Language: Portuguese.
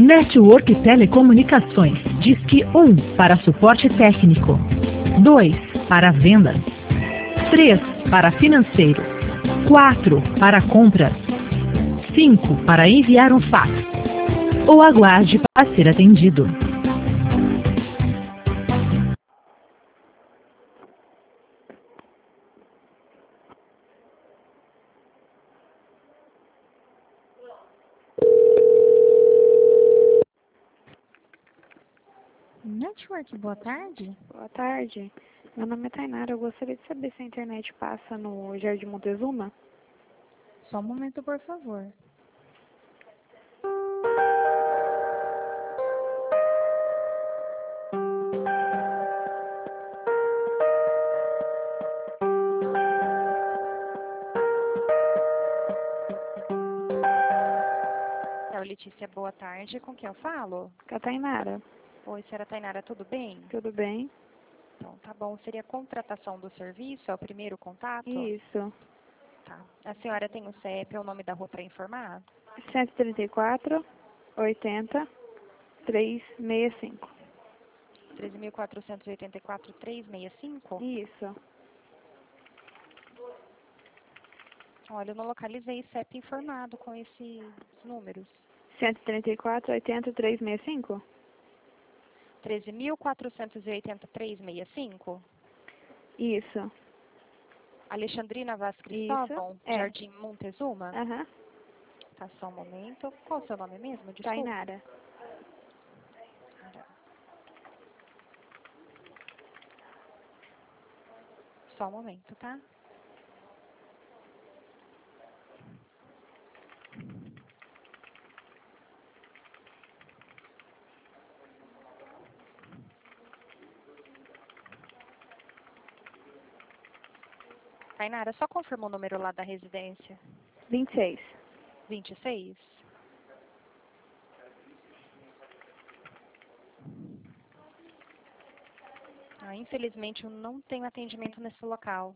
Network Telecomunicações. Disque 1 para suporte técnico. 2 para vendas. 3 para financeiro. 4 para compras. 5 para enviar um fax. Ou aguarde para ser atendido. Network, boa tarde. Boa tarde. Meu nome é Tainara. Eu gostaria de saber se a internet passa no Jardim Montezuma. Só um momento, por favor. Letícia, boa tarde. Com quem eu falo? Com a Tainara. Oi, senhora Tainara, tudo bem? Tudo bem? Então, tá bom. Seria contratação do serviço? É o primeiro contato? Isso. Tá. A senhora tem o CEP, é o nome da rua para informar? 134 80 365. 13.484, 365? Isso. Olha, eu não localizei CEP informado com esses números. 134 80 365? 13.480, 365? Isso. Alexandrina Vaz Isso. Cristóvão, É. Jardim Montezuma? Aham. Tá, só um momento. Qual o seu nome mesmo? Desculpa. Tainara. Só um momento, tá? Tainara, só confirma o número lá da residência. 26. 26? Infelizmente, eu não tenho atendimento nesse local.